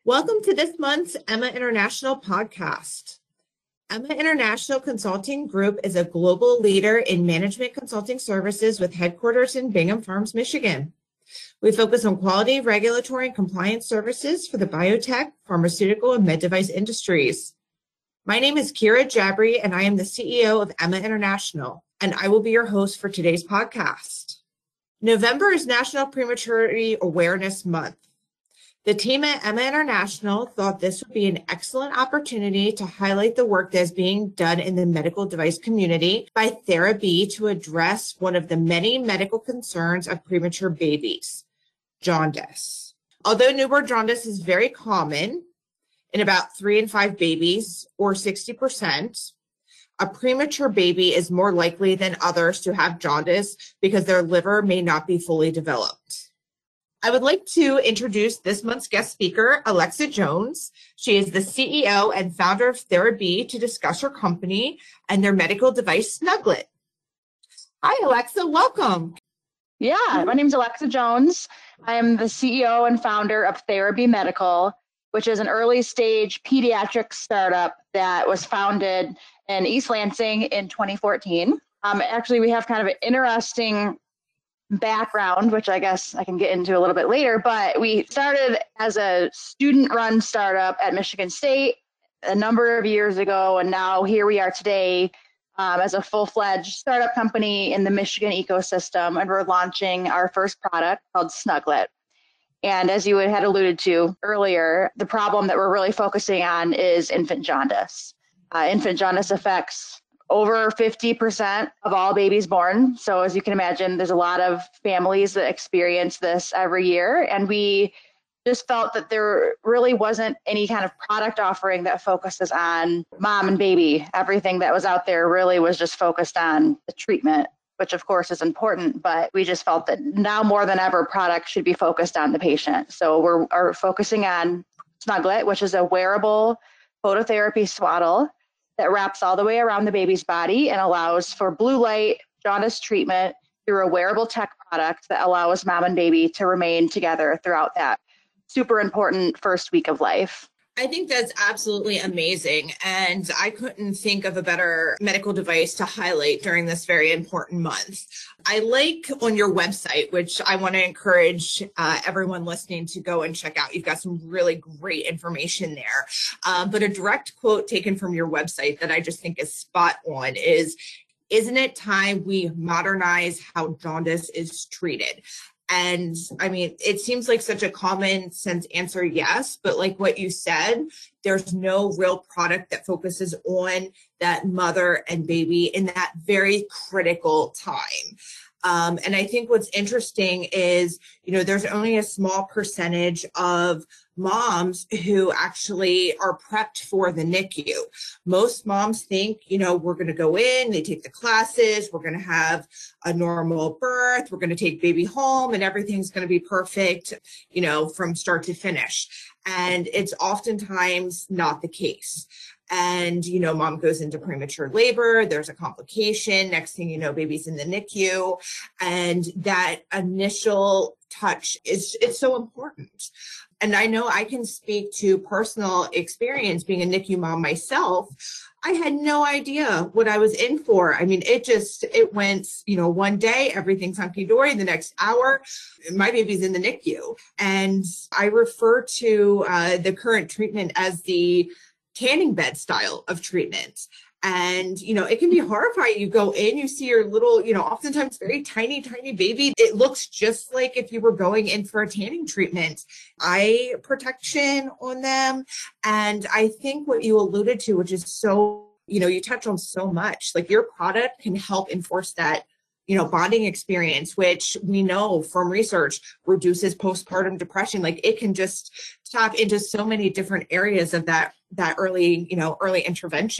Welcome to this month's Emma International podcast. Emma International Consulting Group is a global leader in management consulting services with headquarters in Bingham Farms, Michigan. We focus on quality, regulatory, and compliance services for the biotech, pharmaceutical, and med device industries. My name is Kira Jabri, and I am the CEO of Emma International, and I will be your host for today's podcast. November is National Prematurity Awareness Month. The team at Emma International thought this would be an excellent opportunity to highlight the work that is being done in the medical device community by Therabee to address one of the many medical concerns of premature babies, jaundice. Although newborn jaundice is very common in about 3 in 5 babies, or 60%, a premature baby is more likely than others to have jaundice because their liver may not be fully developed. I would like to introduce this month's guest speaker, Alexa Jones. She is the CEO and founder of Therabee to discuss her company and their medical device, Snuglet. Hi, Alexa. Welcome. Yeah, my name is Alexa Jones. I am the CEO and founder of Therabee Medical, which is an early stage pediatric startup that was founded in East Lansing in 2014. Actually, we have kind of an interesting background, which I guess I can get into a little bit later, but we started as a student-run startup at Michigan State a number of years ago, and now here we are today as a full-fledged startup company in the Michigan ecosystem, and we're launching our first product called Snuglet. And as you had alluded to earlier, the problem that we're really focusing on is infant jaundice. Infant jaundice affects over 50% of all babies born. So as you can imagine, there's a lot of families that experience this every year. And we just felt that there really wasn't any kind of product offering that focuses on mom and baby. Everything that was out there really was just focused on the treatment, which of course is important, but we just felt that now more than ever, product should be focused on the patient. So we're focusing on Snuglet, which is a wearable phototherapy swaddle that wraps all the way around the baby's body and allows for blue light jaundice treatment through a wearable tech product that allows mom and baby to remain together throughout that super important first week of life. I think that's absolutely amazing. And I couldn't think of a better medical device to highlight during this very important month. I like on your website, which I want to encourage everyone listening to go and check out. You've got some really great information there. But a direct quote taken from your website that I just think is spot on is, "Isn't it time we modernize how jaundice is treated?" And I mean, it seems like such a common sense answer, yes, but like what you said, there's no real product that focuses on that mother and baby in that very critical time. And I think what's interesting is, there's only a small percentage of moms who actually are prepped for the NICU. Most moms think, we're going to go in, they take the classes, we're going to have a normal birth, we're going to take baby home, and everything's going to be perfect, from start to finish. And it's oftentimes not the case. And, mom goes into premature labor, there's a complication, next thing you know, baby's in the NICU. And that initial touch it's so important. And I know I can speak to personal experience being a NICU mom myself. I had no idea what I was in for. I mean, it went, one day, everything's hunky-dory, the next hour, my baby's in the NICU. And I refer to the current treatment as the tanning bed style of treatment. And, it can be horrifying. You go in, you see your little, oftentimes very tiny, tiny baby. It looks just like if you were going in for a tanning treatment. Eye protection on them. And I think what you alluded to, which is so, you touch on so much, like your product can help enforce that, bonding experience, which we know from research reduces postpartum depression. Like it can just tap into so many different areas of that early intervention.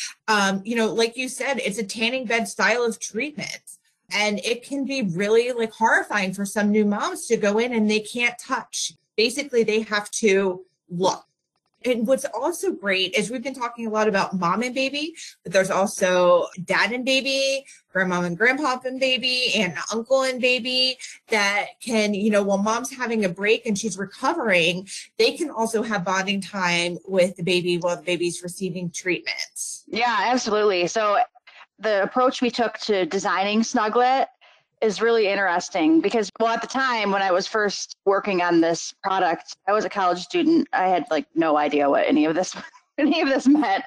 Like you said, it's a tanning bed style of treatment. And it can be really horrifying for some new moms to go in and they can't touch. Basically, they have to look. And what's also great is we've been talking a lot about mom and baby, but there's also dad and baby, grandma and grandpa and baby, and uncle and baby that can, while mom's having a break and she's recovering, they can also have bonding time with the baby while the baby's receiving treatments. Yeah, absolutely. So the approach we took to designing Snuglet is really interesting because, well, at the time when I was first working on this product, I was a college student. I had no idea what any of this meant,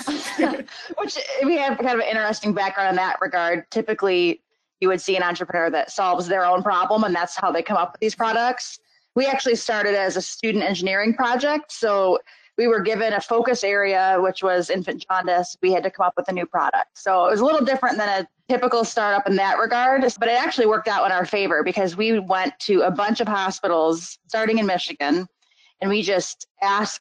which we have kind of an interesting background in that regard. Typically, you would see an entrepreneur that solves their own problem, and that's how they come up with these products. We actually started as a student engineering project. So we were given a focus area, which was infant jaundice. We had to come up with a new product. So it was a little different than a typical startup in that regard, but it actually worked out in our favor because we went to a bunch of hospitals starting in Michigan, and we just asked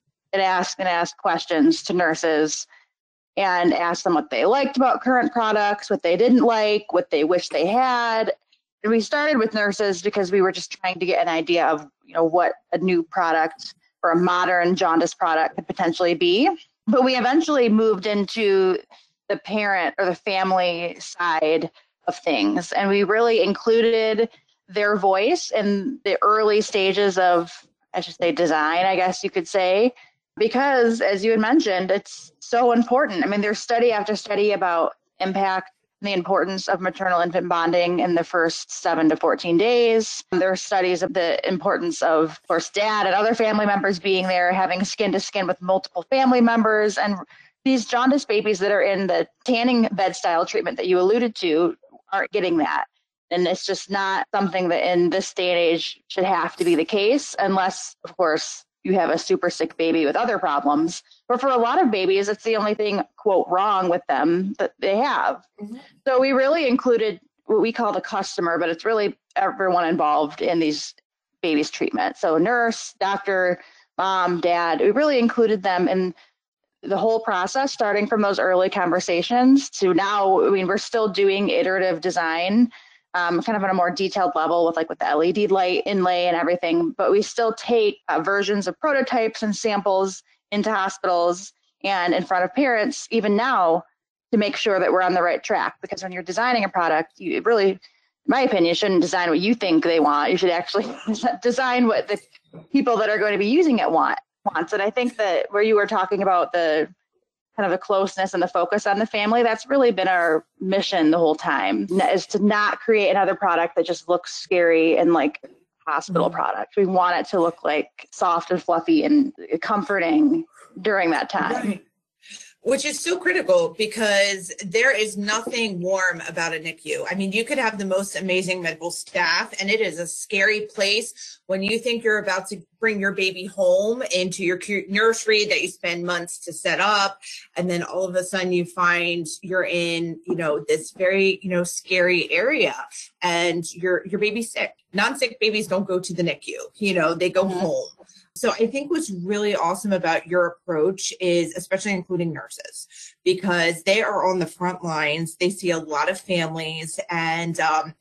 questions to nurses and asked them what they liked about current products, what they didn't like, what they wish they had. And we started with nurses because we were just trying to get an idea of, what a new product or a modern jaundice product could potentially be. But we eventually moved into the parent or the family side of things. And we really included their voice in the early stages of, I should say, design, I guess you could say, because as you had mentioned, it's so important. I mean, there's study after study about impact and the importance of maternal infant bonding in the first 7 to 14 days. There are studies of the importance of course, dad and other family members being there, having skin to skin with multiple family members. And these jaundice babies that are in the tanning bed style treatment that you alluded to aren't getting that. And it's just not something that in this day and age should have to be the case, unless, of course, you have a super sick baby with other problems. But for a lot of babies, it's the only thing, quote, wrong with them that they have. Mm-hmm. So we really included what we call the customer, but it's really everyone involved in these babies' treatment. So nurse, doctor, mom, dad, we really included them in the whole process, starting from those early conversations to now. I mean, we're still doing iterative design, kind of on a more detailed level with the LED light inlay and everything, but we still take versions of prototypes and samples into hospitals and in front of parents even now to make sure that we're on the right track. Because when you're designing a product, you really, in my opinion, shouldn't design what you think they want. You should actually design what the people that are going to be using it wants. And I think that where you were talking about the kind of the closeness and the focus on the family, that's really been our mission the whole time, is to not create another product that just looks scary and like hospital product. We want it to look like soft and fluffy and comforting during that time. Right. Which is so critical because there is nothing warm about a NICU. I mean, you could have the most amazing medical staff and it is a scary place when you think you're about to bring your baby home into your nursery that you spend months to set up. And then all of a sudden you find you're in, this very, scary area and your baby's sick. Non-sick babies don't go to the NICU, they go home. So I think what's really awesome about your approach is especially including nurses because they are on the front lines. They see a lot of families. And,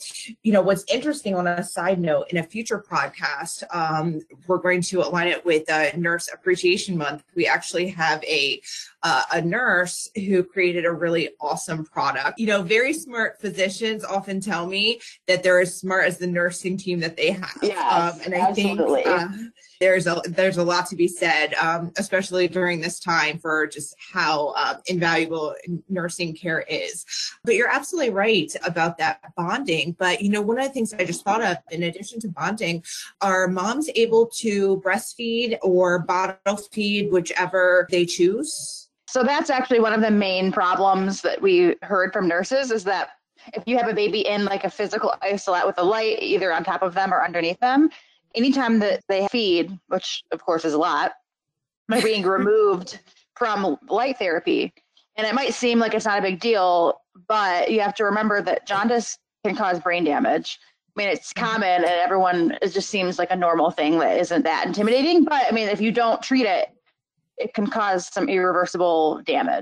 what's interesting on a side note, in a future podcast, we're going to align it with Nurse Appreciation Month. We actually have a nurse who created a really awesome product. Very smart physicians often tell me that they're as smart as the nursing team that they have. Yes, and I absolutely. think there's a lot to be said, especially during this time for just how invaluable nursing care is. But you're absolutely right about that bonding. But, one of the things I just thought of, in addition to bonding, are moms able to breastfeed or bottle feed, whichever they choose? So that's actually one of the main problems that we heard from nurses is that if you have a baby in like a physical isolate with a light either on top of them or underneath them, anytime that they feed, which of course is a lot, they're being removed from light therapy. And it might seem like it's not a big deal, but you have to remember that jaundice can cause brain damage. I mean, it's common and it just seems like a normal thing that isn't that intimidating. But I mean, if you don't treat it, it can cause some irreversible damage.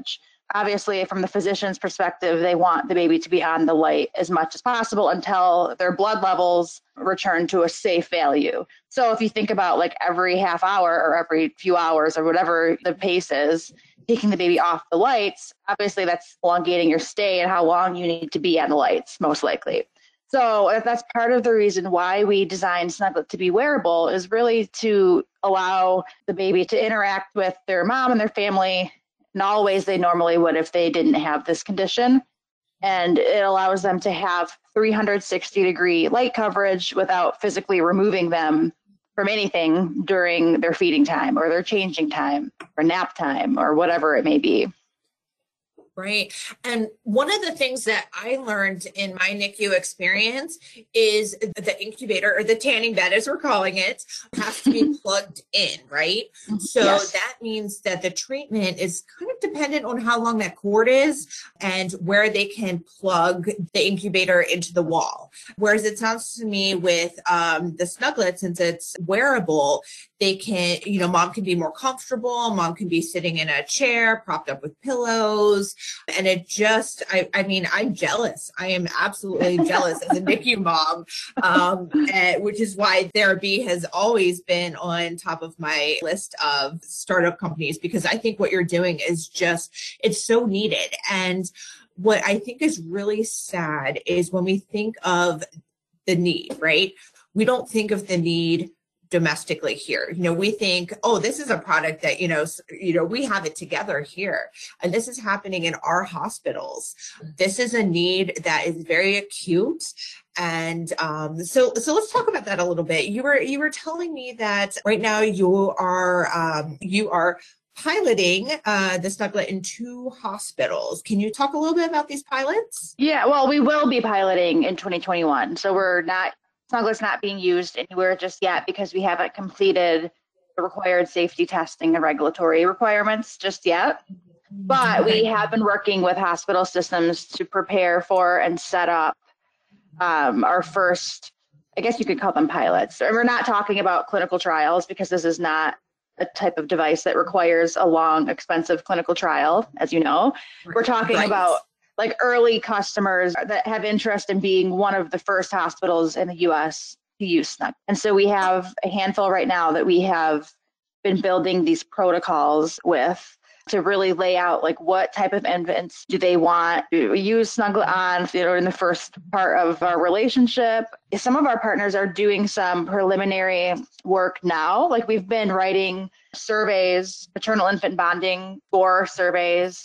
obviously from the physician's perspective, they want the baby to be on the light as much as possible until their blood levels return to a safe value. So if you think about like every half hour or every few hours or whatever the pace is, taking the baby off the lights, obviously that's elongating your stay and how long you need to be on the lights, most likely. So that's part of the reason why we designed Snuglet to be wearable, is really to allow the baby to interact with their mom and their family in all ways they normally would if they didn't have this condition. And it allows them to have 360-degree light coverage without physically removing them from anything during their feeding time or their changing time or nap time or whatever it may be. Right. And one of the things that I learned in my NICU experience is the incubator, or the tanning bed, as we're calling it, has to be plugged in, right? So Yes. that means that the treatment is kind of dependent on how long that cord is and where they can plug the incubator into the wall. Whereas it sounds to me with the Snuglet, since it's wearable, they can, mom can be more comfortable. Mom can be sitting in a chair, propped up with pillows. And it just, I'm jealous. I am absolutely jealous as a NICU mom, which is why therapy has always been on top of my list of startup companies, because I think what you're doing is just, it's so needed. And what I think is really sad is when we think of the need, right? We don't think of the need domestically here. We think, oh, this is a product that, we have it together here. And this is happening in our hospitals. This is a need that is very acute. And so let's talk about that a little bit. You were telling me that right now you are piloting the Snuglet in 2 hospitals. Can you talk a little bit about these pilots? Yeah, well, we will be piloting in 2021. So Snuglet's not being used anywhere just yet because we haven't completed the required safety testing and regulatory requirements just yet. But we have been working with hospital systems to prepare for and set up our first, I guess you could call them pilots. And we're not talking about clinical trials because this is not a type of device that requires a long, expensive clinical trial, as you know. We're talking about like early customers that have interest in being one of the first hospitals in the US to use Snuglet. And so we have a handful right now that we have been building these protocols with to really lay out like what type of infants do they want to use Snuglet on, in the first part of our relationship. Some of our partners are doing some preliminary work now. Like we've been writing surveys, maternal infant bonding score surveys,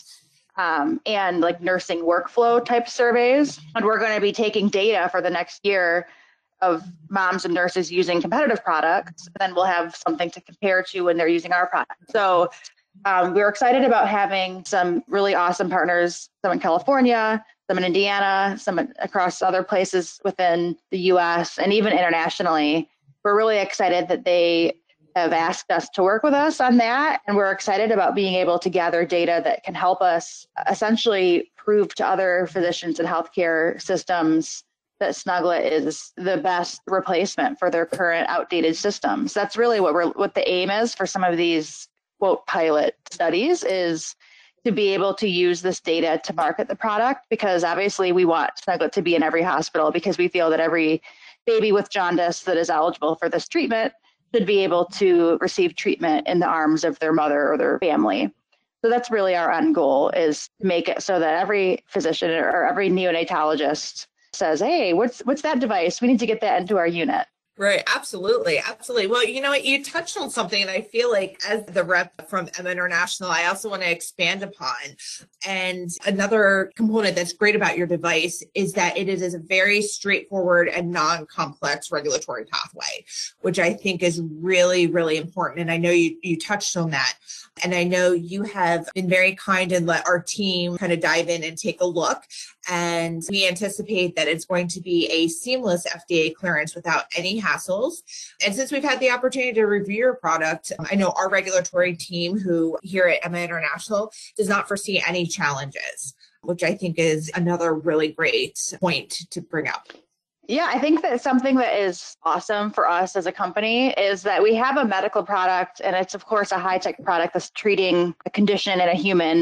and like nursing workflow type surveys. And we're going to be taking data for the next year of moms and nurses using competitive products. Then we'll have something to compare to when they're using our product. So we're excited about having some really awesome partners, some in California, some in Indiana, some across other places within the US and even internationally. We're really excited that they have asked us to work with us on that. And we're excited about being able to gather data that can help us essentially prove to other physicians and healthcare systems that Snuglet is the best replacement for their current outdated systems. That's really what the aim is for some of these quote pilot studies, is to be able to use this data to market the product, because obviously we want Snuglet to be in every hospital because we feel that every baby with jaundice that is eligible for this treatment should be able to receive treatment in the arms of their mother or their family. So that's really our end goal, is to make it so that every physician or every neonatologist says, hey, what's that device? We need to get that into our unit. Right. Absolutely. Absolutely. Well, you touched on something, and I feel like as the rep from Emma International, I also want to expand upon. And another component that's great about your device is that it is a very straightforward and non-complex regulatory pathway, which I think is really, really important. And I know you touched on that. And I know you have been very kind and let our team kind of dive in and take a look. And we anticipate that it's going to be a seamless FDA clearance without any hassles. And since we've had the opportunity to review your product, I know our regulatory team, who here at Emma International, does not foresee any challenges, which I think is another really great point to bring up. Yeah, I think that something that is awesome for us as a company is that we have a medical product, and it's of course a high-tech product that's treating a condition in a human,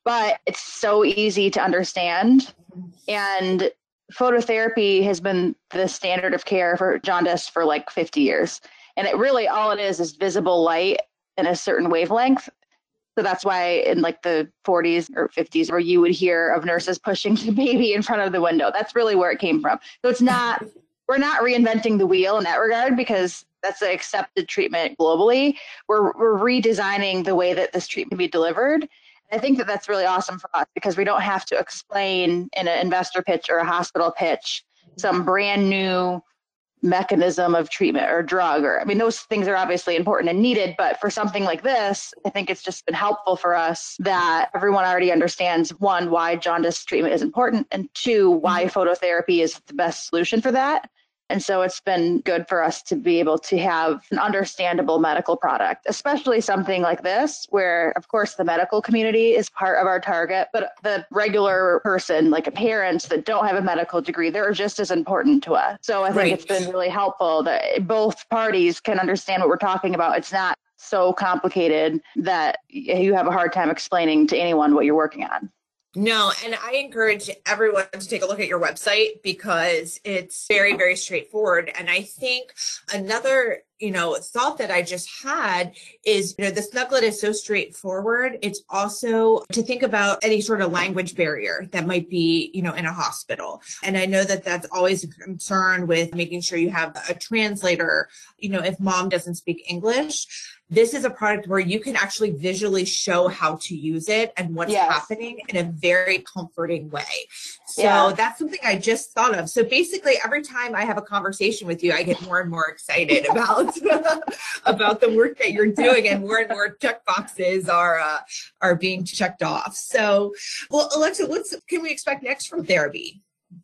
but it's so easy to understand. And phototherapy has been the standard of care for jaundice for like 50 years. And it really, all it is visible light in a certain wavelength. So that's why in like the 40s or 50s, where you would hear of nurses pushing the baby in front of the window. That's really where it came from. So it's not, we're not reinventing the wheel in that regard, because that's the accepted treatment globally. We're redesigning the way that this treatment can be delivered. And I think that that's really awesome for us, because we don't have to explain in an investor pitch or a hospital pitch some brand new mechanism of treatment or drug, or I mean, those things are obviously important and needed, but for something like this, I think it's just been helpful for us that everyone already understands, one, why jaundice treatment is important, and two, why phototherapy is the best solution for that. And so it's been good for us to be able to have an understandable medical product, especially something like this, where, of course, the medical community is part of our target, but the regular person, like parents that don't have a medical degree, they're just as important to us. So I think it's been really helpful that both parties can understand what we're talking about. It's not so complicated that you have a hard time explaining to anyone what you're working on. No, and I encourage everyone to take a look at your website, because it's very, very straightforward. And I think another, thought that I just had is, the Snuglet is so straightforward. It's also to think about any sort of language barrier that might be, in a hospital. And I know that that's always a concern with making sure you have a translator, if mom doesn't speak English. This is a product where you can actually visually show how to use it and what's happening in a very comforting way. So that's something I just thought of. So basically, every time I have a conversation with you, I get more and more excited about about the work that you're doing, and more check boxes are being checked off. So, well, Alexa, what can we expect next from Therabee?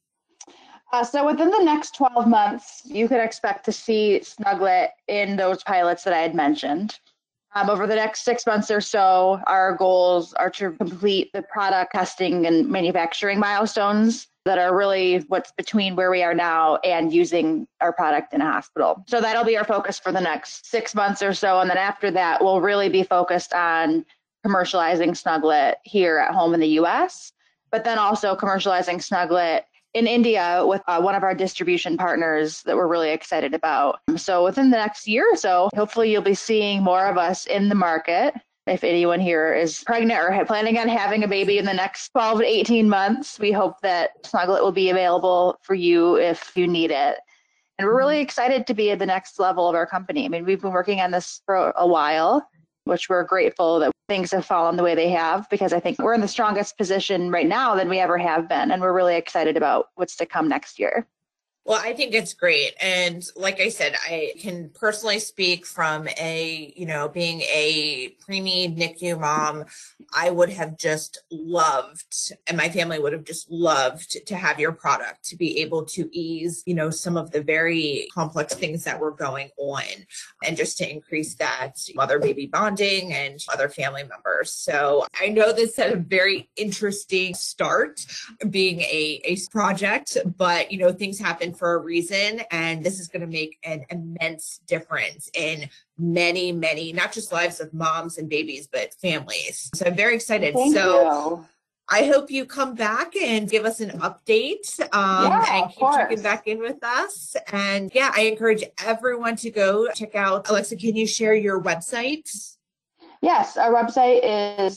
So within the next 12 months, you could expect to see Snuglet in those pilots that I had mentioned. Over the next 6 months or so, our goals are to complete the product testing and manufacturing milestones that are really what's between where we are now and using our product in a hospital. So that'll be our focus for the next 6 months or so. And then after that, we'll really be focused on commercializing Snuglet here at home in the US, but then also commercializing Snuglet in India with one of our distribution partners that we're really excited about. So within the next year or so, hopefully you'll be seeing more of us in the market. If anyone here is pregnant or planning on having a baby in the next 12 to 18 months, we hope that Snuglet will be available for you if you need it. And we're really excited to be at the next level of our company. I mean, we've been working on this for a while, which we're grateful that things have fallen the way they have, because I think we're in the strongest position right now than we ever have been. And we're really excited about what's to come next year. Well, I think it's great. And like I said, I can personally speak from being a preemie NICU mom. I would have just loved, and my family would have just loved to have your product to be able to ease, some of the very complex things that were going on, and just to increase that mother baby bonding and other family members. So I know this had a very interesting start being a project, but things happen for a reason, and this is going to make an immense difference in many, not just lives of moms and babies, but families. So I'm very excited. Thank you. I hope you come back and give us an update and keep checking back in with us. And I encourage everyone to go check out. Alexa, can you share your website? Yes, our website is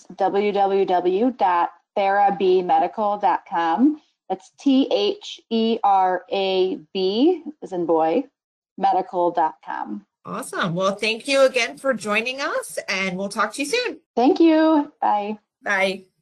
www.therabmedical.com. That's THERAB as in boy, medical.com. Awesome. Well, thank you again for joining us, and we'll talk to you soon. Thank you. Bye. Bye.